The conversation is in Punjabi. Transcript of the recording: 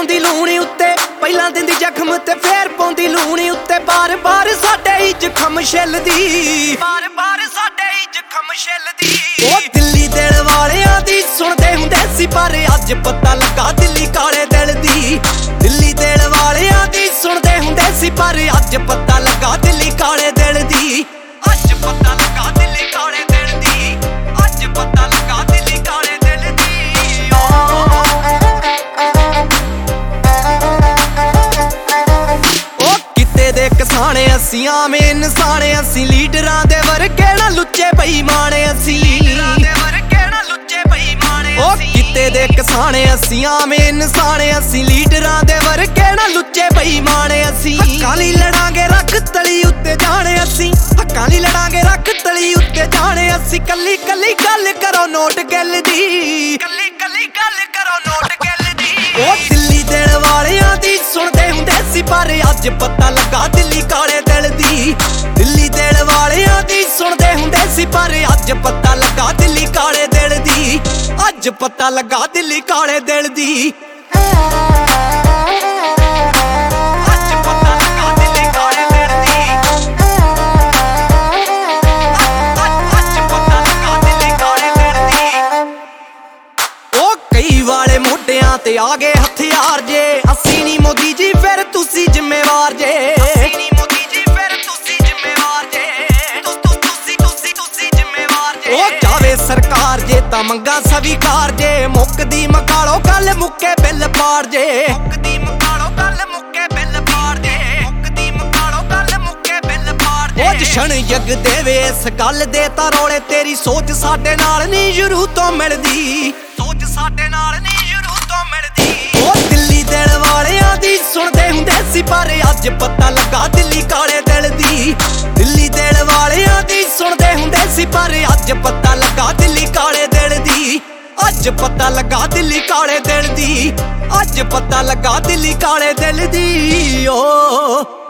ਪਾਉਂਦੀ ਲੂਣੀ ਉੱਤੇ, ਪਹਿਲਾਂ ਦਿੰਦੀ ਜ਼ਖਮ ਤੇ ਫੇਰ ਪਾਉਂਦੀ ਲੂਣੀ ਉੱਤੇ। ਬਾਰ-ਬਾਰ ਸਾਡੇ ਹੀ ਜ਼ਖਮ ਛਿੱਲਦੀ, ਬਾਰ-ਬਾਰ ਸਾਡੇ ਹੀ ਜ਼ਖਮ ਛਿੱਲਦੀ। ਉਹ ਦਿੱਲੀ ਦਿਲ ਵਾਲਿਆਂ ਦੀ ਸੁਣਦੇ ਹੁੰਦੇ ਸੀ, ਪਰ ਅੱਜ ਪਤਾ ਲੱਗਾ ਦਿੱਲੀ ਕਾਲੇ ਦਿਲ ਦੀ। ਦਿੱਲੀ ਦਿਲ ਵਾਲਿਆਂ ਦੀ ਸੁਣਦੇ ਹੁੰਦੇ ਸੀ, ਪਰ ਅੱਜ ਪਤਾ ਲੱਗਾ ਦਿੱਲੀ ਕਾਲੇ ਦਿਲ ਦੀ। ਅੱਜ ਪਤਾ ਲੱਗਾ ਦਿੱਲੀ ਕਾਲੇ ਦਿਲ ਦੀ, ਅੱਜ ਪਤਾ ਲੱਗਾ ਦਿੱਲੀ ਕਾਲੇ ਦਿਲ ਦੀ। ਉਹ ਕਿਤੇ ਦੇ ਕਿਸਾਨ ਅਸੀਂ, ਆਮ ਇਨਸਾਨ ਅਸੀਂ, ਲੀਡਰਾਂ ਦੇ ਵਰਗੇ ਨਾ ਲੁੱਚੇ ਬੇਈਮਾਨ ਅਸੀਂ। ਉਹ ਕਿਤੇ ਦੇ ਕਿਸਾਨ ਅਸੀਂ, ਆਮ ਇਨਸਾਨ ਅਸੀਂ, ਲੀਡਰਾਂ ਦੇ ਵਰਗੇ ਨਾ ਲੁੱਚੇ ਬੇਈਮਾਨ ਅਸੀਂ। ਹੱਕਾਂ ਲਈ ਲੜਾਂਗੇ ਰੱਖ ਤਲੀ ਉੱਤੇ ਜਾਣੇ ਅਸੀਂ, ਹੱਕਾਂ ਲਈ ਲੜਾਂਗੇ ਰੱਖ ਤਲੀ ਉੱਤੇ ਜਾਣੇ ਅਸੀਂ। ਕੱਲੀ ਕੱਲੀ ਗੱਲ ਕਰੋ ਨੋਟ ਗਿੱਲ ਦੀ, ਕੱਲੀ ਕੱਲੀ ਗੱਲ ਕਰੋ ਨੋਟ ਗਿੱਲ ਦੀ। ਉਹ ਦਿੱਲੀ ਦਿਲ ਵਾਲਿਆਂ ਦੀ ਸੁਣਦੇ ਹੁੰਦੇ ਸੀ, ਪਰ ਅੱਜ ਪਤਾ ਲੱਗਾ ਦਿੱਲੀ ਕਾਲੇ ਦਿਲ ਦੀ। ਦਿੱਲੀ ਦਿਲ ਵਾਲਿਆਂ ਦੀ ਸੁਣਦੇ ਹੁੰਦੇ ਸੀ, ਪਰ ਅੱਜ ਪਤਾ ਲੱਗਾ ਦਿੱਲੀ ਕਾਲੇ ਦਿਲ ਦੀ। ਅੱਜ ਪਤਾ ਲੱਗਾ ਦਿੱਲੀ ਕਾਲੇ ਦਿਲ ਦੀ। ਅੱਜ ਪਤਾ ਲੱਗਾ ਦਿੱਲੀ ਕਾਲੇ ਦਿਲ ਦੀ। ਅੱਜ ਪਤਾ ਲੱਗਾ ਦਿੱਲੀ ਕਾਲੇ ਦਿਲ ਦੀ। ਉਹ ਕਈ ਵਾਲੇ ਮੋਢਿਆਂ ਤੇ ਆ ਗਏ ਹਥਿਆਰ ਜੇ, ਅਸੀਂ ਨੀ ਮੋਦੀ ਜੀ ਫਿਰ ਤੁਸੀਂ ਜ਼ਿੰਮੇਵਾਰ ਜੇ। ਅਸੀਂ ਨੀ ਮੋਦੀ ਜੀ ਫਿਰ ਤੁਸੀਂ ਜ਼ਿੰਮੇਵਾਰ ਜੇ, ਤੁਸੀਂ ਜ਼ਿੰਮੇਵਾਰ ਜੇ। ਉਹ ਚਾਵੇ ਸਰਕਾਰ ਜੇ ਤਾਂ ਮੰਗਾ ਸਵੀਕਾਰ ਜੇ, ਮੁੱਕਦੀ ਮਕਾਲੋ ਗੱਲ ਮੁੱਕੇ ਬਿੱਲ ਪਾੜ ਜੇ। ਮੁੱਕਦੀ ਮਕਾਲੋ ਗੱਲ ਮੁੱਕੇ ਬਿੱਲ ਪਾੜ ਜੇ, ਮੁੱਕਦੀ ਮਕਾਲੋ ਗੱਲ ਮੁੱਕੇ ਬਿੱਲ ਪਾੜ ਜੇ। ਉਹ ਜਸ਼ਨ ਜਗ ਦੇਵੇ ਇਸ ਗੱਲ ਦੇ ਤਾਂ ਰੋਲੇ, ਤੇਰੀ ਸੋਚ ਸਾਡੇ ਨਾਲ ਨਹੀਂ ਸ਼ੁਰੂ ਤੋਂ ਮਿਲਦੀ, ਸੋਚ ਸਾਡੇ ਨਾਲ ਨਹੀਂ ਸ਼ੁਰੂ ਤੋਂ ਮਿਲਦੀ। ਉਹ ਦਿੱਲੀ ਦਿਲ ਵਾਲਿਆਂ ਦੀ ਸੁਣਦੇ ਹੁੰਦੇ ਸੀ, ਪਰ ਅੱਜ ਪਤਾ ਲੱਗਾ ਦਿੱਲੀ ਕਾਲੇ ਦਿਲ ਦੀ। ਦਿੱਲੀ ਦਿਲ ਵਾਲਿਆਂ ਦੀ ਸੁਣਦੇ ਹੁੰਦੇ ਸੀ, ਪਰ ਅੱਜ ਪਤਾ ਲੱਗਾ ਦਿੱਲੀ ਕਾਲੇ ਦਿਲ ਦੀ। ਅੱਜ ਪਤਾ ਲੱਗਾ ਦਿੱਲੀ ਕਾਲੇ ਦਿਲ ਦੀ, ਅੱਜ ਪਤਾ ਲੱਗਾ ਦਿੱਲੀ ਕਾਲੇ ਦਿਲ ਦੀ। ਓ